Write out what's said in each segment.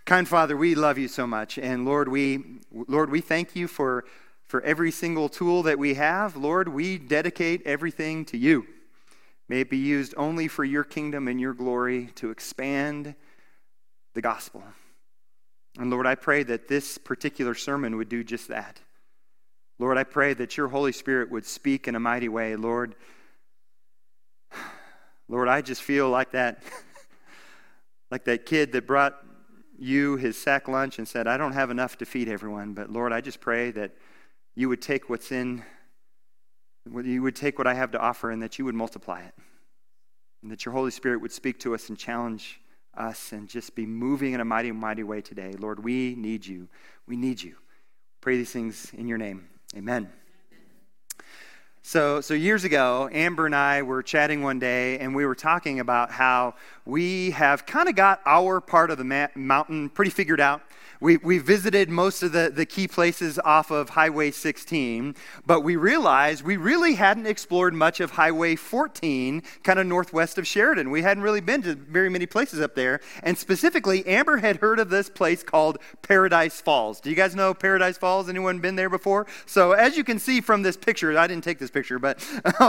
Kind Father, we love you so much. And Lord, we thank you for every single tool that we have. Lord, we dedicate everything to you. May it be used only for your kingdom and your glory to expand the gospel. And Lord, I pray that this particular sermon would do just that. Lord, I pray that your Holy Spirit would speak in a mighty way. Lord, I just feel like that kid that brought you his sack lunch and said, I don't have enough to feed everyone. But Lord, I just pray that you would take what I have to offer and that you would multiply it. And that your Holy Spirit would speak to us and challenge us and just be moving in a mighty, mighty way today. Lord, we need you. We need you. Pray these things in your name. Amen. So years ago, Amber and I were chatting one day, and we were talking about how we have kind of got our part of the mountain pretty figured out. We visited most of the key places off of Highway 16, but we realized we really hadn't explored much of Highway 14, kind of northwest of Sheridan. We hadn't really been to very many places up there, and specifically, Amber had heard of this place called Paradise Falls. Do you guys know Paradise Falls? Anyone been there before? So as you can see from this picture, I didn't take this picture, but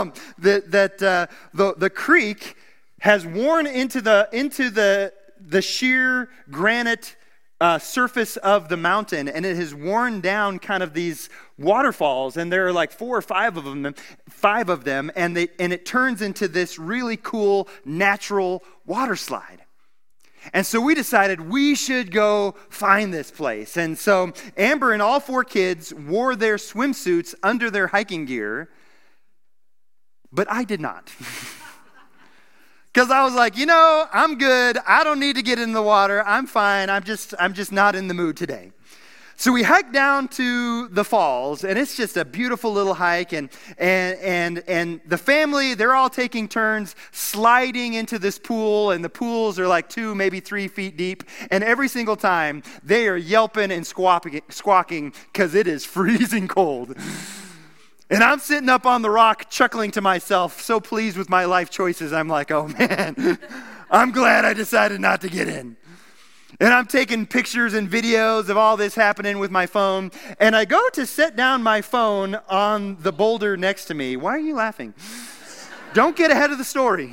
the creek has worn into the sheer granite surface of the mountain, and it has worn down kind of these waterfalls, and there are like 4 or 5 of them, and it turns into this really cool natural water slide. And so we decided we should go find this place. And so Amber and all 4 kids wore their swimsuits under their hiking gear, but I did not. Because I was like, I'm good. I don't need to get in the water. I'm fine. I'm just not in the mood today. So we hiked down to the falls, and it's just a beautiful little hike. And the family, they're all taking turns sliding into this pool, and the pools are like 2, maybe 3 feet deep. And every single time, they are yelping and squawking because it is freezing cold. And I'm sitting up on the rock chuckling to myself, so pleased with my life choices. I'm like, oh man, I'm glad I decided not to get in. And I'm taking pictures and videos of all this happening with my phone. And I go to set down my phone on the boulder next to me. Why are you laughing? Don't get ahead of the story.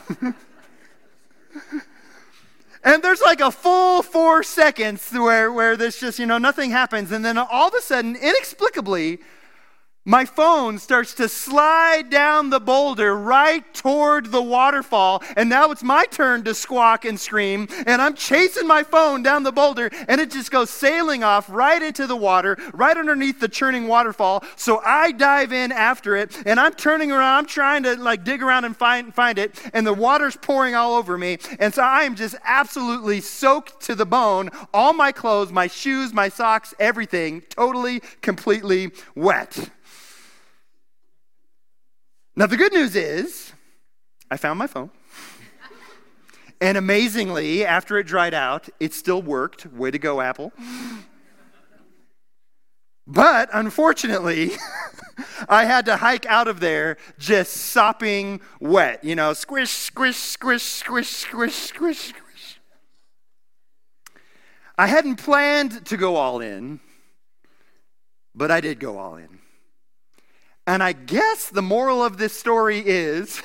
And there's like a full 4 seconds where there's just, nothing happens. And then all of a sudden, inexplicably, my phone starts to slide down the boulder right toward the waterfall, and now it's my turn to squawk and scream, and I'm chasing my phone down the boulder, and it just goes sailing off right into the water, right underneath the churning waterfall. So I dive in after it, and I'm turning around, I'm trying to dig around and find it, and the water's pouring all over me, and so I am just absolutely soaked to the bone, all my clothes, my shoes, my socks, everything, totally, completely wet. Now, the good news is, I found my phone. And amazingly, after it dried out, it still worked. Way to go, Apple. But unfortunately, I had to hike out of there just sopping wet. Squish, squish, squish, squish, squish, squish, squish. I hadn't planned to go all in, but I did go all in. And I guess the moral of this story is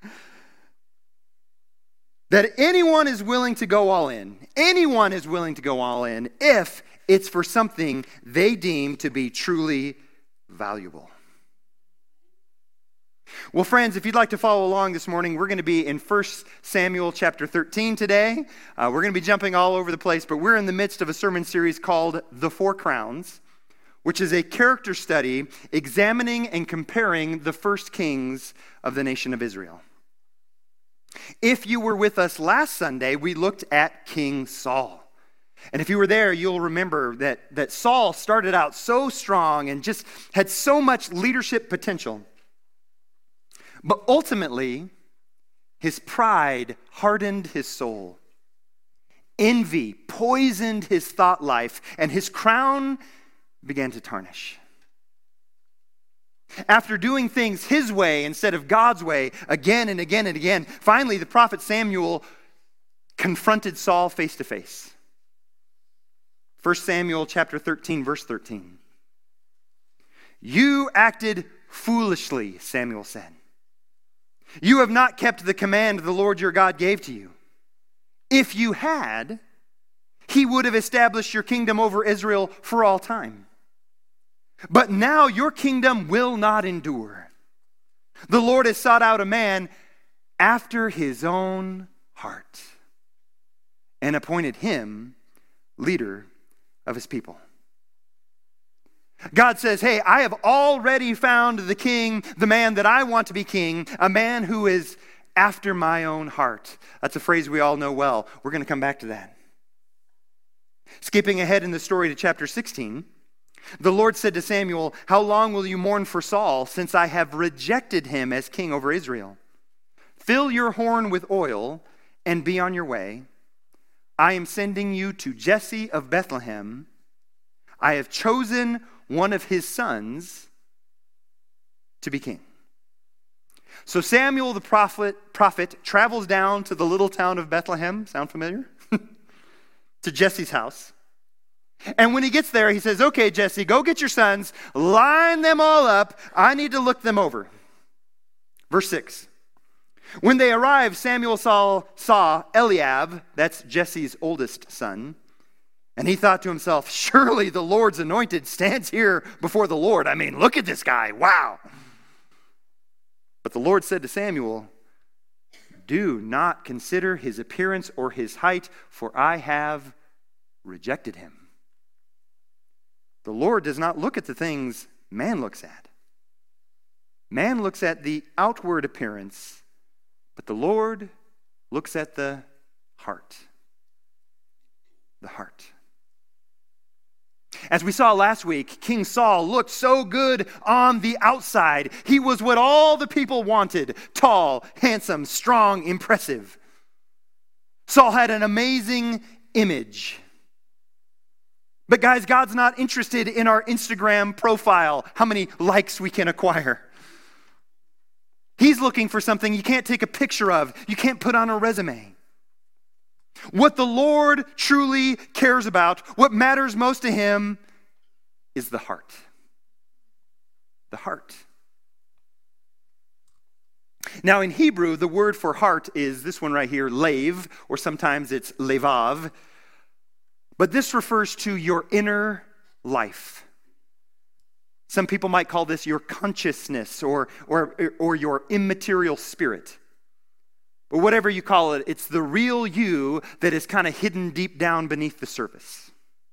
that anyone is willing to go all in. Anyone is willing to go all in if it's for something they deem to be truly valuable. Well, friends, if you'd like to follow along this morning, we're going to be in 1 Samuel chapter 13 today. We're going to be jumping all over the place, but we're in the midst of a sermon series called The 4 Crowns, which is a character study examining and comparing the first kings of the nation of Israel. If you were with us last Sunday, we looked at King Saul. And if you were there, you'll remember that Saul started out so strong and just had so much leadership potential. But ultimately, his pride hardened his soul. Envy poisoned his thought life, and his crown began to tarnish. After doing things his way instead of God's way again and again and again, finally the prophet Samuel confronted Saul face to face. 1 Samuel chapter 13, verse 13. You acted foolishly, Samuel said. You have not kept the command the Lord your God gave to you. If you had, he would have established your kingdom over Israel for all time. But now your kingdom will not endure. The Lord has sought out a man after his own heart and appointed him leader of his people. God says, hey, I have already found the king, the man that I want to be king, a man who is after my own heart. That's a phrase we all know well. We're going to come back to that. Skipping ahead in the story to chapter 16, the Lord said to Samuel, how long will you mourn for Saul, since I have rejected him as king over Israel? Fill your horn with oil and be on your way. I am sending you to Jesse of Bethlehem. I have chosen one of his sons to be king. So Samuel the prophet travels down to the little town of Bethlehem. Sound familiar? To Jesse's house. And when he gets there, he says, okay, Jesse, go get your sons, line them all up. I need to look them over. Verse 6. When they arrived, Samuel saw Eliab, that's Jesse's oldest son, and he thought to himself, surely the Lord's anointed stands here before the Lord. I mean, look at this guy. Wow. But the Lord said to Samuel, do not consider his appearance or his height, for I have rejected him. The Lord does not look at the things man looks at. Man looks at the outward appearance, but the Lord looks at the heart. The heart. As we saw last week, King Saul looked so good on the outside. He was what all the people wanted. Tall, handsome, strong, impressive. Saul had an amazing image. But guys, God's not interested in our Instagram profile, how many likes we can acquire. He's looking for something you can't take a picture of, you can't put on a resume. What the Lord truly cares about, what matters most to him, is the heart. The heart. Now in Hebrew, the word for heart is this one right here, lev, or sometimes it's levav. But this refers to your inner life. Some people might call this your consciousness or your immaterial spirit. But whatever you call it, it's the real you that is kind of hidden deep down beneath the surface.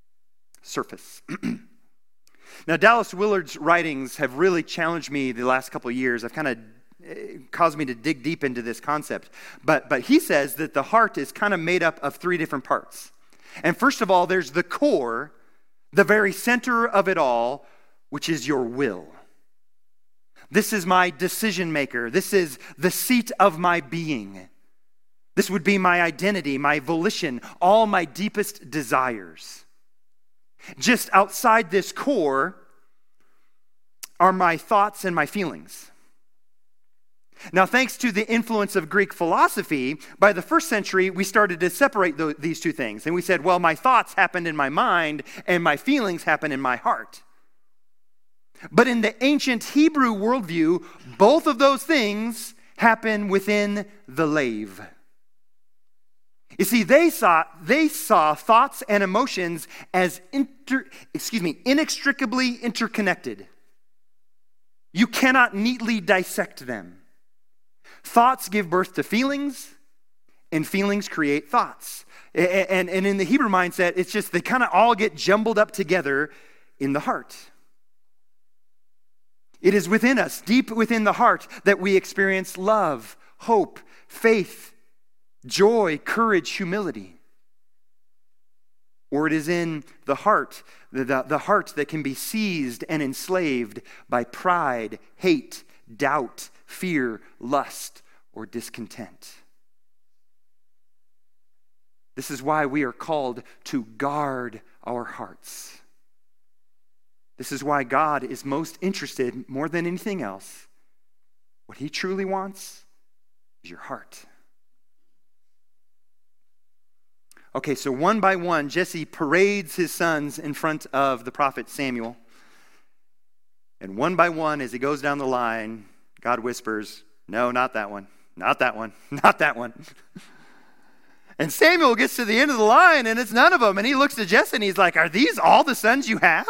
Now, Dallas Willard's writings have really challenged me the last couple of years. I've kind of caused me to dig deep into this concept. But he says that the heart is kind of made up of three different parts. And first of all, there's the core, the very center of it all, which is your will. This is my decision maker. This is the seat of my being. This would be my identity, my volition, all my deepest desires. Just outside this core are my thoughts and my feelings. Now, thanks to the influence of Greek philosophy, by the first century, we started to separate these two things. And we said, well, my thoughts happened in my mind and my feelings happen in my heart. But in the ancient Hebrew worldview, both of those things happen within the lev. You see, they saw thoughts and emotions as inextricably interconnected. You cannot neatly dissect them. Thoughts give birth to feelings, and feelings create thoughts. And in the Hebrew mindset, it's just they kind of all get jumbled up together in the heart. It is within us, deep within the heart, that we experience love, hope, faith, joy, courage, humility. Or it is in the heart, the heart that can be seized and enslaved by pride, hate, doubt, fear, lust, or discontent. This is why we are called to guard our hearts. This is why God is most interested, more than anything else, what he truly wants is your heart. Okay, so one by one, Jesse parades his sons in front of the prophet Samuel. And one by one, as he goes down the line, God whispers, no, not that one, not that one, not that one. And Samuel gets to the end of the line, and it's none of them. And he looks to Jesse, and he's like, are these all the sons you have?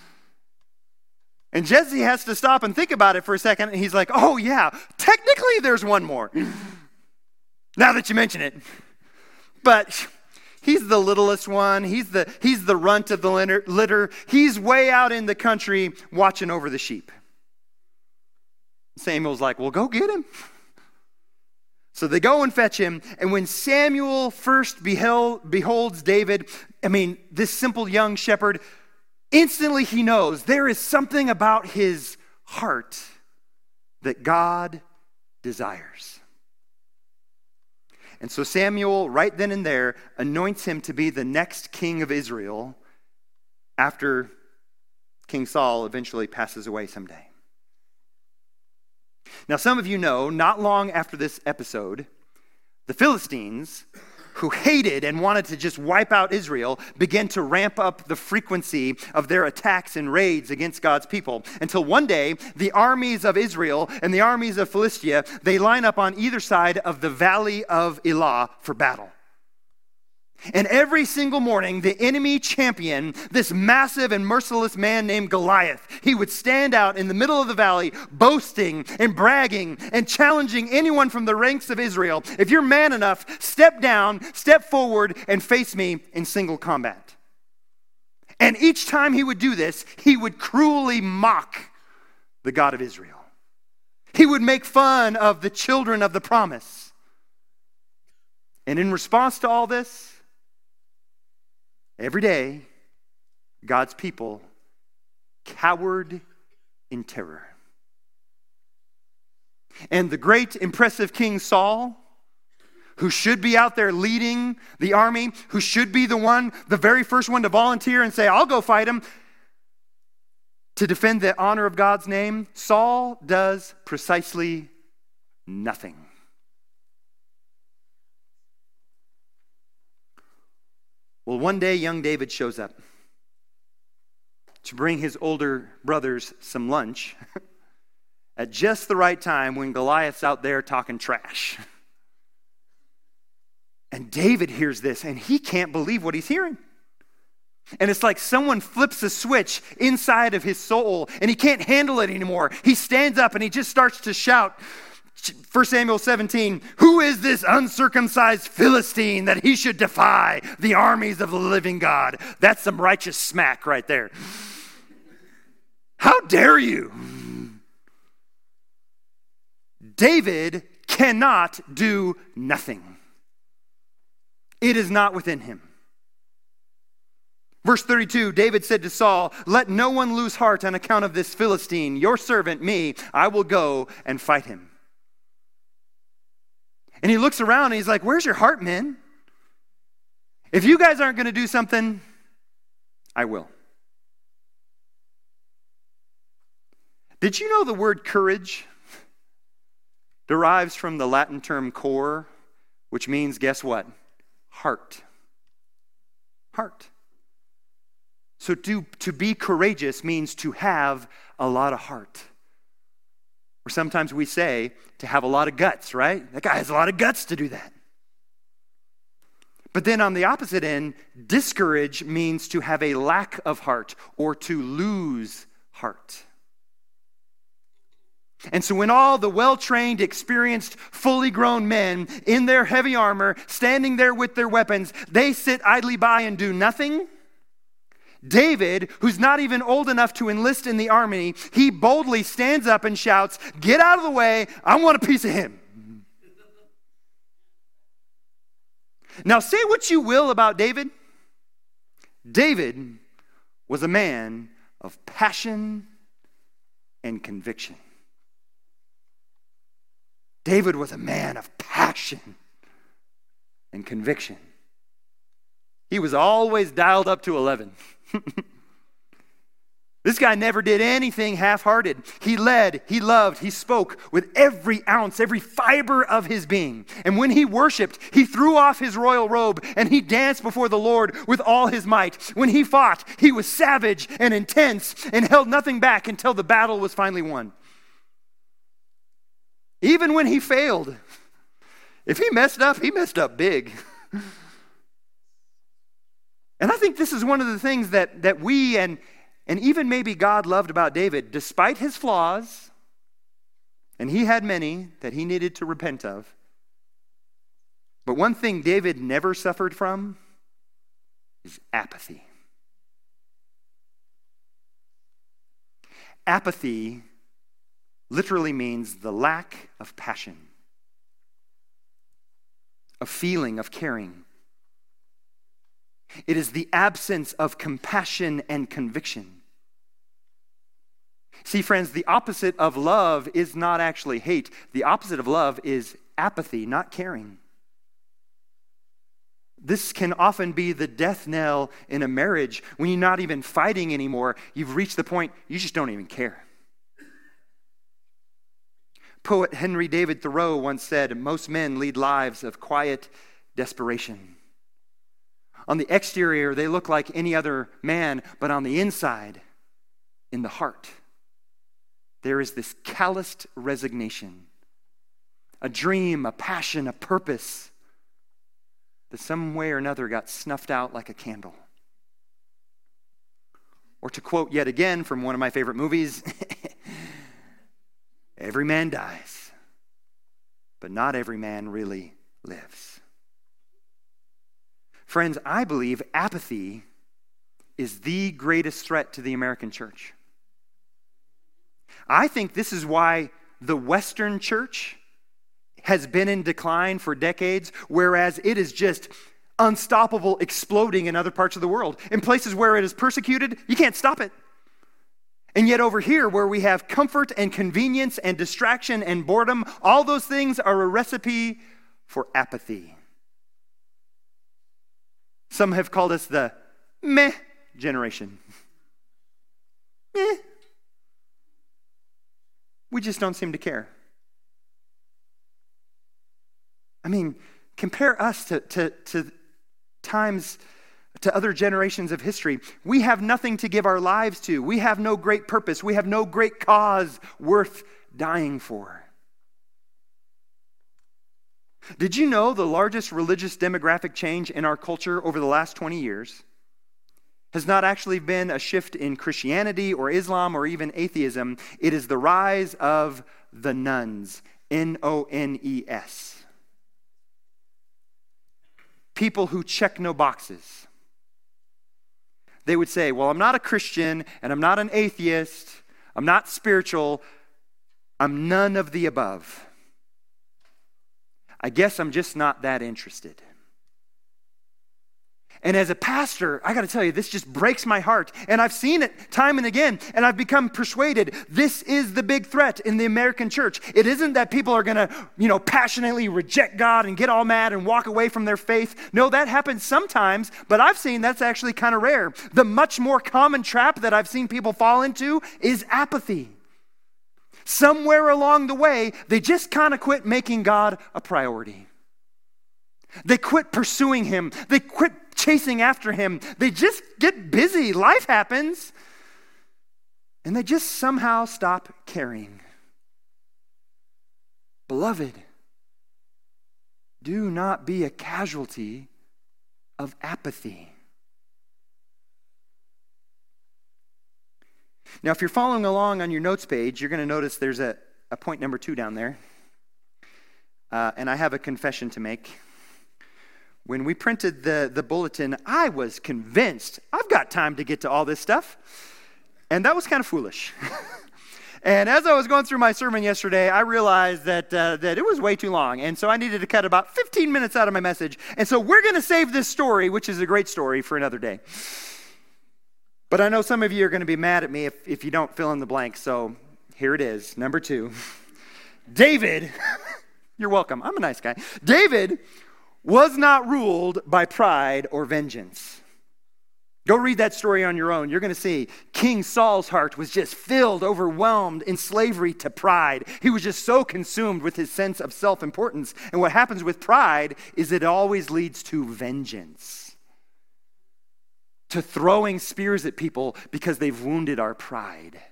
And Jesse has to stop and think about it for a second, and he's like, oh, yeah, technically there's one more. Now that you mention it. But he's the littlest one. He's the runt of the litter. He's way out in the country watching over the sheep. Samuel's like, well, go get him. So they go and fetch him, and when Samuel first beholds David, this simple young shepherd, instantly he knows there is something about his heart that God desires. And so Samuel, right then and there, anoints him to be the next king of Israel after King Saul eventually passes away someday. Now, some of you know, not long after this episode, the Philistines, who hated and wanted to just wipe out Israel, began to ramp up the frequency of their attacks and raids against God's people, until one day, the armies of Israel and the armies of Philistia, they line up on either side of the valley of Elah for battle. And every single morning, the enemy champion, this massive and merciless man named Goliath, he would stand out in the middle of the valley, boasting and bragging and challenging anyone from the ranks of Israel. If you're man enough, step down, step forward, and face me in single combat. And each time he would do this, he would cruelly mock the God of Israel. He would make fun of the children of the promise. And in response to all this, every day, God's people cowered in terror. And the great, impressive King Saul, who should be out there leading the army, who should be the very first one to volunteer and say, I'll go fight him, to defend the honor of God's name, Saul does precisely nothing. Well, one day, young David shows up to bring his older brothers some lunch at just the right time when Goliath's out there talking trash. And David hears this, and he can't believe what he's hearing. And it's like someone flips a switch inside of his soul, and he can't handle it anymore. He stands up, and he just starts to shout, 1 Samuel 17, who is this uncircumcised Philistine that he should defy the armies of the living God? That's some righteous smack right there. How dare you? David cannot do nothing. It is not within him. Verse 32, David said to Saul, let no one lose heart on account of this Philistine. Your servant, me, I will go and fight him. And he looks around and he's like, where's your heart, men? If you guys aren't going to do something, I will. Did you know the word courage derives from the Latin term cor, which means, guess what? Heart. Heart. So to be courageous means to have a lot of heart. Or sometimes we say to have a lot of guts, right? That guy has a lot of guts to do that. But then on the opposite end, discourage means to have a lack of heart or to lose heart. And so when all the well-trained, experienced, fully grown men in their heavy armor, standing there with their weapons, they sit idly by and do nothing, David, who's not even old enough to enlist in the army, he boldly stands up and shouts, get out of the way, I want a piece of him. Now say what you will about David. David was a man of passion and conviction. David was a man of passion and conviction. He was always dialed up to 11. This guy never did anything half-hearted. He led, he loved, he spoke with every ounce, every fiber of his being. And when he worshiped, he threw off his royal robe and he danced before the Lord with all his might. When he fought, he was savage and intense and held nothing back until the battle was finally won. Even when he failed, if he messed up big. And I think this is one of the things that we and even maybe God loved about David, despite his flaws, and he had many that he needed to repent of. But one thing David never suffered from is apathy. Apathy literally means the lack of passion, of feeling, of caring. It is the absence of compassion and conviction. See, friends, the opposite of love is not actually hate. The opposite of love is apathy, not caring. This can often be the death knell in a marriage when you're not even fighting anymore. You've reached the point you just don't even care. Poet Henry David Thoreau once said, "Most men lead lives of quiet desperation. On the exterior, they look like any other man, but on the inside, in the heart, there is this calloused resignation, a dream, a passion, a purpose that some way or another got snuffed out like a candle." Or to quote yet again from one of my favorite movies, "Every man dies, but not every man really lives." Friends, I believe apathy is the greatest threat to the American church. I think this is why the Western church has been in decline for decades, whereas it is just unstoppable, exploding in other parts of the world. In places where it is persecuted, you can't stop it. And yet over here, where we have comfort and convenience and distraction and boredom, all those things are a recipe for apathy. Some have called us the meh generation. Meh. We just don't seem to care. I mean, compare us to times, to other generations of history. We have nothing to give our lives to. We have no great purpose. We have no great cause worth dying for. Did you know the largest religious demographic change in our culture over the last 20 years has not actually been a shift in Christianity or Islam or even atheism? It is the rise of the nones, N-O-N-E-S. People who check no boxes. They would say, well, I'm not a Christian and I'm not an atheist. I'm not spiritual. I'm none of the above. I guess I'm just not that interested. And as a pastor, I got to tell you, this just breaks my heart. And I've seen it time and again, and I've become persuaded this is the big threat in the American church. It isn't that people are going to, passionately reject God and get all mad and walk away from their faith. No, that happens sometimes, but I've seen that's actually kind of rare. The much more common trap that I've seen people fall into is apathy. Somewhere along the way, they just kind of quit making God a priority. They quit pursuing Him. They quit chasing after Him. They just get busy. Life happens. And they just somehow stop caring. Beloved, do not be a casualty of apathy. Now, if you're following along on your notes page, you're going to notice there's a point number 2 down there. And I have a confession to make. When we printed the bulletin, I was convinced I've got time to get to all this stuff. And that was kind of foolish. And as I was going through my sermon yesterday, I realized that it was way too long. And so I needed to cut about 15 minutes out of my message. And so we're going to save this story, which is a great story, for another day. But I know some of you are going to be mad at me if you don't fill in the blank. So here it is, number 2. David, you're welcome. I'm a nice guy. David was not ruled by pride or vengeance. Go read that story on your own. You're going to see King Saul's heart was just filled, overwhelmed in slavery to pride. He was just so consumed with his sense of self-importance. And what happens with pride is it always leads to vengeance, to throwing spears at people because they've wounded our pride.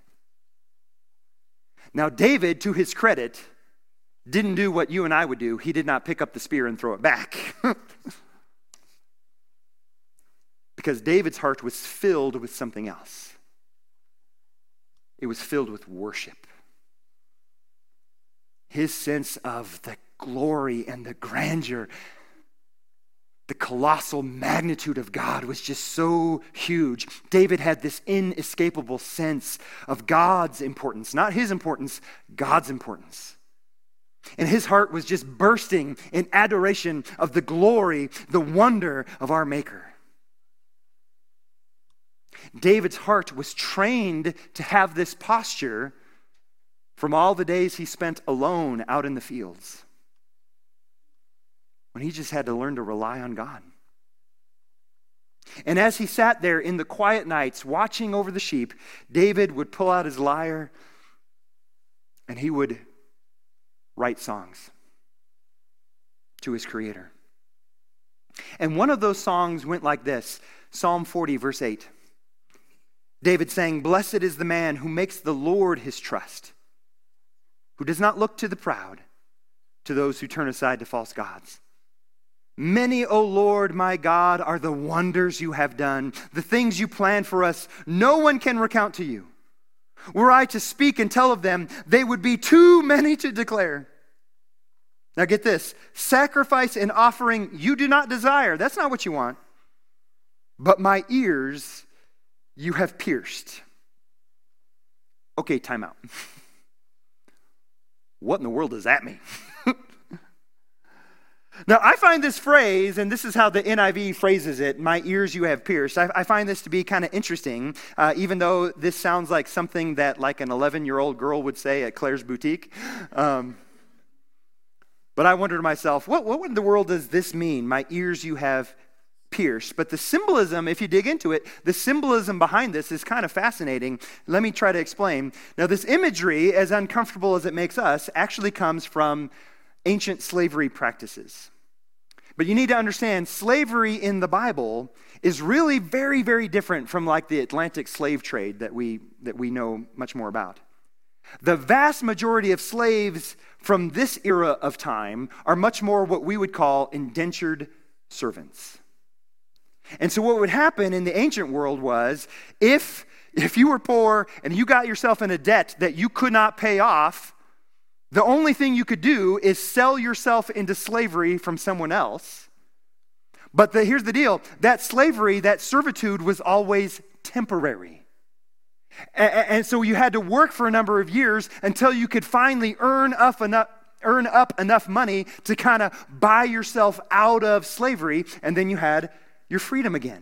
Now, David, to his credit, didn't do what you and I would do. He did not pick up the spear and throw it back. Because David's heart was filled with something else. It was filled with worship. His sense of the glory and the grandeur, the colossal magnitude of God was just so huge. David had this inescapable sense of God's importance, not his importance, God's importance. And his heart was just bursting in adoration of the glory, the wonder of our Maker. David's heart was trained to have this posture from all the days he spent alone out in the fields, when he just had to learn to rely on God. And as he sat there in the quiet nights watching over the sheep, David would pull out his lyre and he would write songs to his Creator. And one of those songs went like this, Psalm 40, verse 8. David sang, "Blessed is the man who makes the Lord his trust, who does not look to the proud, to those who turn aside to false gods. Many, O Lord, my God, are the wonders you have done, the things you planned for us. No one can recount to you. Were I to speak and tell of them, they would be too many to declare." Now get this, sacrifice and offering you do not desire. That's not what you want. But my ears you have pierced. Okay, time out. What in the world does that mean? Now, I find this phrase, and this is how the NIV phrases it, my ears you have pierced. I find this to be kind of interesting, even though this sounds like something that like an 11-year-old girl would say at Claire's Boutique. But I wonder to myself, what in the world does this mean? My ears you have pierced. But the symbolism, if you dig into it, the symbolism behind this is kind of fascinating. Let me try to explain. Now, this imagery, as uncomfortable as it makes us, actually comes from ancient slavery practices. But you need to understand, slavery in the Bible is really very, very different from like the Atlantic slave trade that we know much more about. The vast majority of slaves from this era of time are much more what we would call indentured servants. And so what would happen in the ancient world was, if you were poor and you got yourself in a debt that you could not pay off, the only thing you could do is sell yourself into slavery from someone else. But here's the deal, that slavery, that servitude was always temporary. And so you had to work for a number of years until you could finally earn up enough money to kind of buy yourself out of slavery, and then you had your freedom again.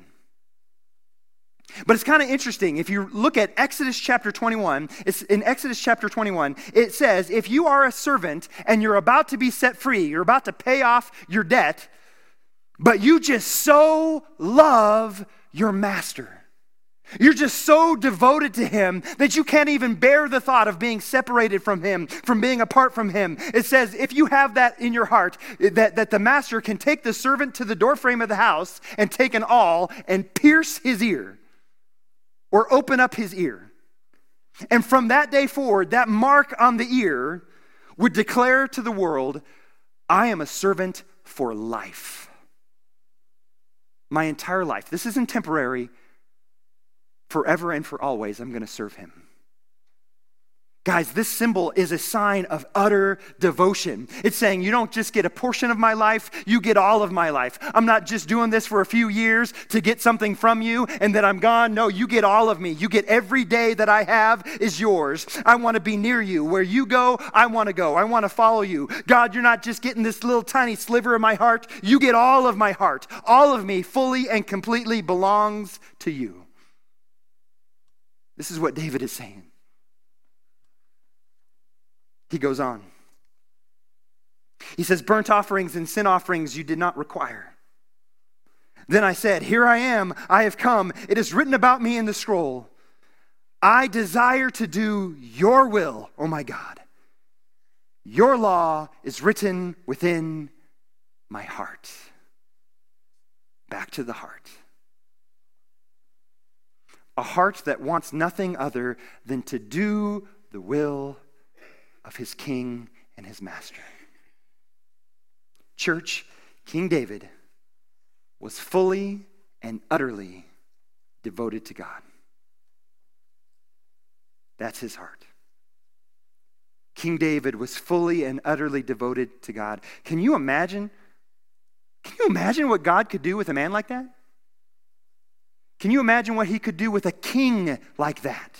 But it's kind of interesting. If you look at Exodus chapter 21, in Exodus chapter 21, it says, if you are a servant and you're about to be set free, you're about to pay off your debt, but you just so love your master. You're just so devoted to him that you can't even bear the thought of being separated from him, from being apart from him. It says, if you have that in your heart, that the master can take the servant to the doorframe of the house and take an awl and pierce his ear or open up his ear. And from that day forward, that mark on the ear would declare to the world, I am a servant for life. My entire life. This isn't temporary. Forever and for always, I'm going to serve him. Guys, this symbol is a sign of utter devotion. It's saying you don't just get a portion of my life, you get all of my life. I'm not just doing this for a few years to get something from you and then I'm gone. No, you get all of me. You get every day that I have is yours. I want to be near you. Where you go, I want to go. I want to follow you. God, you're not just getting this little tiny sliver of my heart. You get all of my heart. All of me fully and completely belongs to you. This is what David is saying. He goes on. He says, burnt offerings and sin offerings you did not require. Then I said, here I am, I have come. It is written about me in the scroll. I desire to do your will, oh my God. Your law is written within my heart. Back to the heart. A heart that wants nothing other than to do the will of his king and his master. Church, King David was fully and utterly devoted to God. That's his heart. King David was fully and utterly devoted to God. Can you imagine what God could do with a man like that? Can you imagine what he could do with a king like that?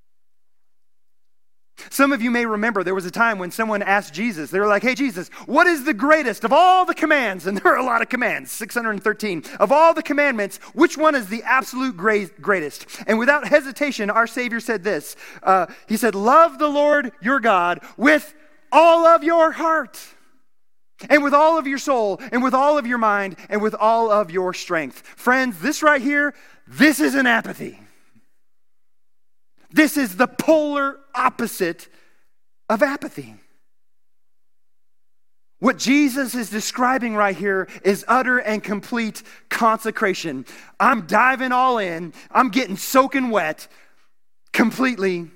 Some of you may remember there was a time when someone asked Jesus, they were like, hey Jesus, what is the greatest of all the commands? And there are a lot of commands, 613. Of all the commandments, which one is the absolute greatest? And without hesitation, our Savior said this. He said, love the Lord your God with all of your heart, and with all of your soul, and with all of your mind, and with all of your strength. Friends, this right here, this is an apathy. This is the polar opposite of apathy. What Jesus is describing right here is utter and complete consecration. I'm diving all in. I'm getting soaking wet, completely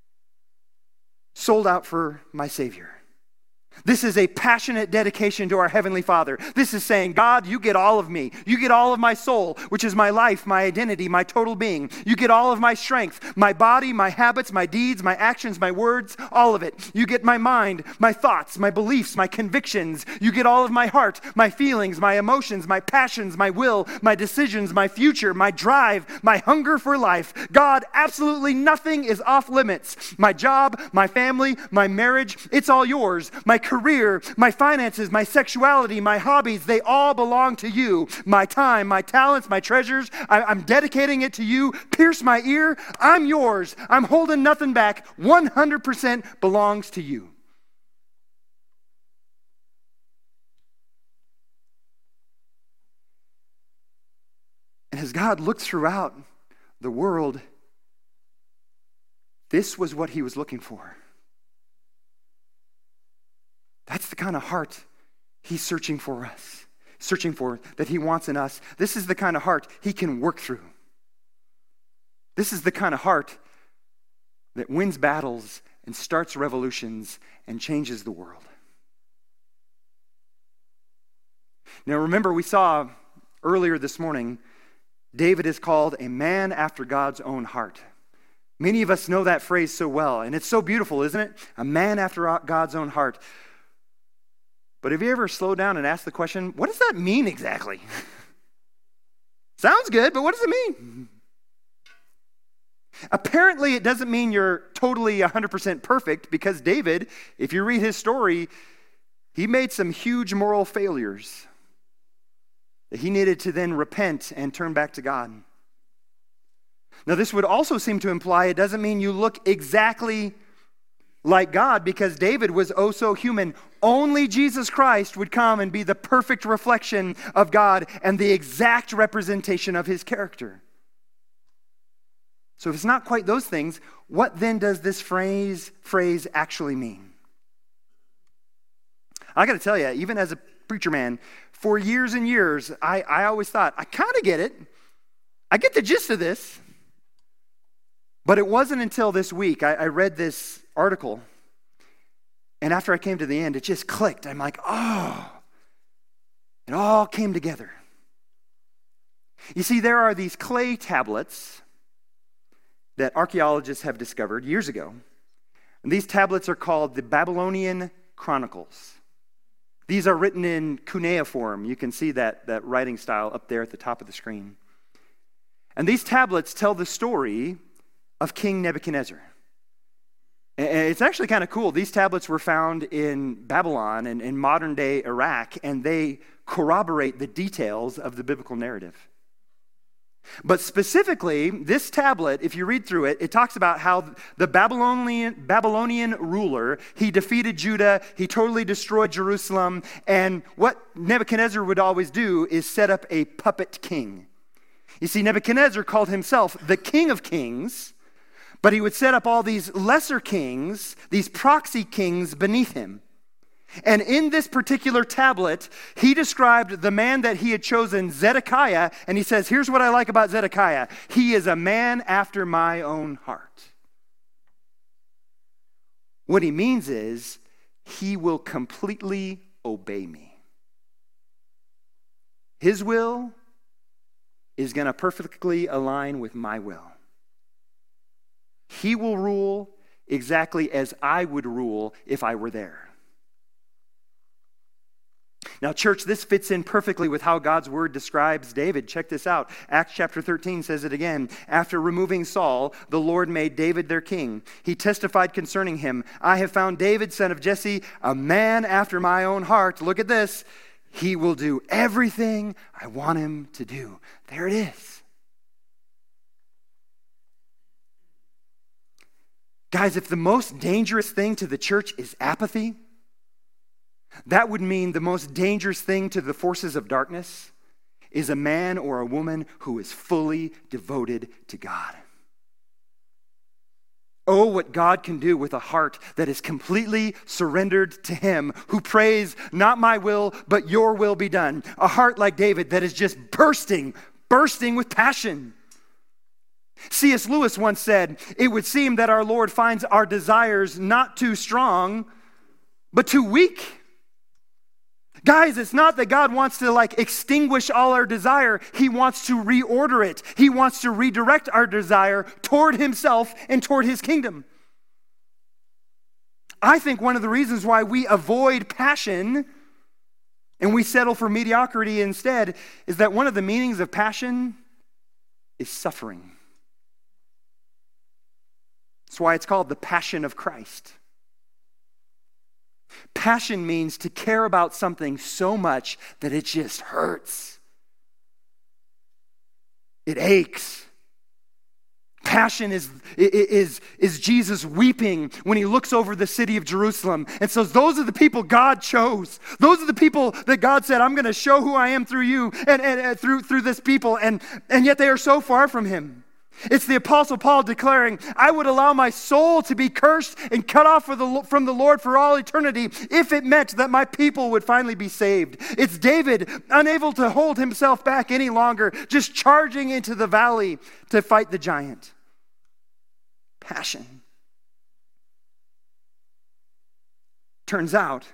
sold out for my Savior. This is a passionate dedication to our Heavenly Father. This is saying, God, you get all of me. You get all of my soul, which is my life, my identity, my total being. You get all of my strength, my body, my habits, my deeds, my actions, my words, all of it. You get my mind, my thoughts, my beliefs, my convictions. You get all of my heart, my feelings, my emotions, my passions, my will, my decisions, my future, my drive, my hunger for life. God, absolutely nothing is off limits. My job, my family, my marriage, it's all yours. My career, my finances, my sexuality, my hobbies, they all belong to you. My time, my talents, my treasures, I'm dedicating it to you. Pierce my ear, I'm yours. I'm holding nothing back. 100% belongs to you. And as God looked throughout the world, this was what he was looking for. That's the kind of heart he's searching for us, that he wants in us. This is the kind of heart he can work through. This is the kind of heart that wins battles and starts revolutions and changes the world. Now remember, we saw earlier this morning, David is called a man after God's own heart. Many of us know that phrase so well, and it's so beautiful, isn't it? A man after God's own heart. But have you ever slowed down and asked the question, what does that mean exactly? Sounds good, but what does it mean? Apparently, it doesn't mean you're totally 100% perfect, because David, if you read his story, he made some huge moral failures that he needed to then repent and turn back to God. Now, this would also seem to imply it doesn't mean you look exactly like God, because David was oh so human. Only Jesus Christ would come and be the perfect reflection of God and the exact representation of his character. So if it's not quite those things, what then does this phrase actually mean? I got to tell you, even as a preacher man, for years and years, I always thought, I kind of get it. I get the gist of this. But it wasn't until this week I read this article, and after I came to the end, it just clicked. I'm like, oh, it all came together. You see, there are these clay tablets that archaeologists have discovered years ago. And these tablets are called the Babylonian Chronicles. These are written in cuneiform. You can see that writing style up there at the top of the screen. And these tablets tell the story of King Nebuchadnezzar. And it's actually kind of cool. These tablets were found in Babylon and in modern-day Iraq, and they corroborate the details of the biblical narrative. But specifically, this tablet, if you read through it, it talks about how the Babylonian ruler, he defeated Judah, he totally destroyed Jerusalem, and what Nebuchadnezzar would always do is set up a puppet king. You see, Nebuchadnezzar called himself the King of Kings, but he would set up all these lesser kings, these proxy kings beneath him. And in this particular tablet, he described the man that he had chosen, Zedekiah, and he says, here's what I like about Zedekiah. He is a man after my own heart. What he means is, he will completely obey me. His will is going to perfectly align with my will. He will rule exactly as I would rule if I were there. Now, church, this fits in perfectly with how God's word describes David. Check this out. Acts chapter 13 says it again. After removing Saul, the Lord made David their king. He testified concerning him, I have found David, son of Jesse, a man after my own heart. Look at this. He will do everything I want him to do. There it is. Guys, if the most dangerous thing to the church is apathy, that would mean the most dangerous thing to the forces of darkness is a man or a woman who is fully devoted to God. Oh, what God can do with a heart that is completely surrendered to Him, who prays, not my will, but your will be done. A heart like David that is just bursting with passion. C.S. Lewis once said, it would seem that our Lord finds our desires not too strong, but too weak. Guys, it's not that God wants to extinguish all our desire. He wants to reorder it. He wants to redirect our desire toward Himself and toward His kingdom. I think one of the reasons why we avoid passion and we settle for mediocrity instead is that one of the meanings of passion is suffering. That's why it's called the Passion of Christ. Passion means to care about something so much that it just hurts. It aches. Passion is Jesus weeping when He looks over the city of Jerusalem and says, those are the people God chose. Those are the people that God said, I'm going to show who I am through you and through this people. And yet they are so far from Him. It's the Apostle Paul declaring, I would allow my soul to be cursed and cut off from the Lord for all eternity if it meant that my people would finally be saved. It's David, unable to hold himself back any longer, just charging into the valley to fight the giant. Passion. Turns out,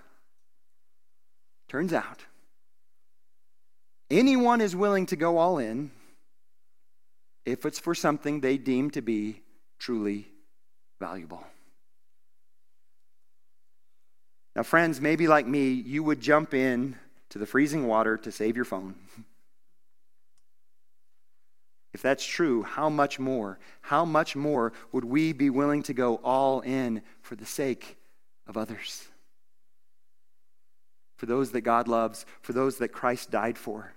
anyone is willing to go all in if it's for something they deem to be truly valuable. Now, friends, maybe like me, you would jump in to the freezing water to save your phone. If that's true, how much more would we be willing to go all in for the sake of others? For those that God loves, for those that Christ died for.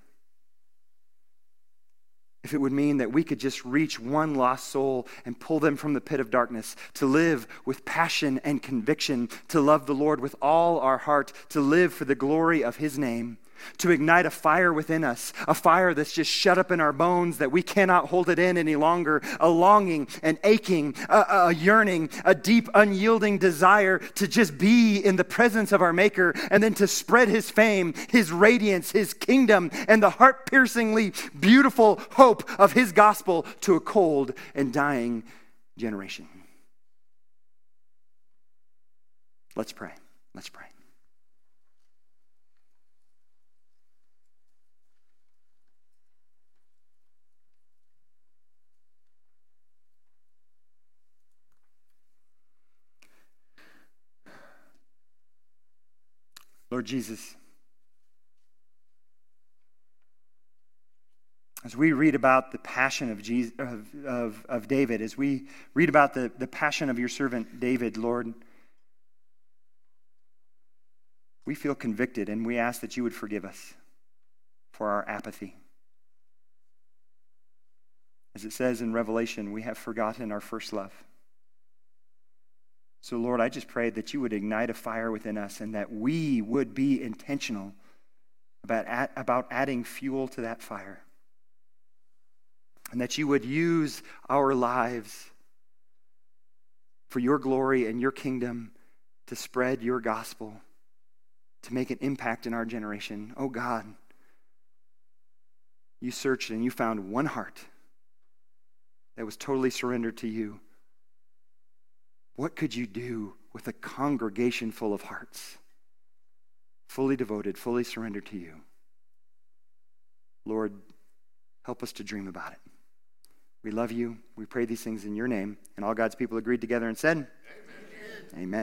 If it would mean that we could just reach one lost soul and pull them from the pit of darkness, to live with passion and conviction, to love the Lord with all our heart, to live for the glory of His name, to ignite a fire within us, a fire that's just shut up in our bones that we cannot hold it in any longer, a longing, an aching, a yearning, a deep, unyielding desire to just be in the presence of our Maker and then to spread His fame, His radiance, His kingdom, and the heart-piercingly beautiful hope of His gospel to a cold and dying generation. Let's pray. Let's pray. Lord Jesus, as we read about the passion of David, as we read about the passion of your servant David, Lord, we feel convicted and we ask that you would forgive us for our apathy. As it says in Revelation, we have forgotten our first love. So, Lord, I just pray that you would ignite a fire within us and that we would be intentional about adding fuel to that fire. And that you would use our lives for your glory and your kingdom to spread your gospel, to make an impact in our generation. Oh God, you searched and you found one heart that was totally surrendered to you. What could you do with a congregation full of hearts, fully devoted, fully surrendered to you? Lord, help us to dream about it. We love you. We pray these things in your name. And all God's people agreed together and said, Amen. Amen.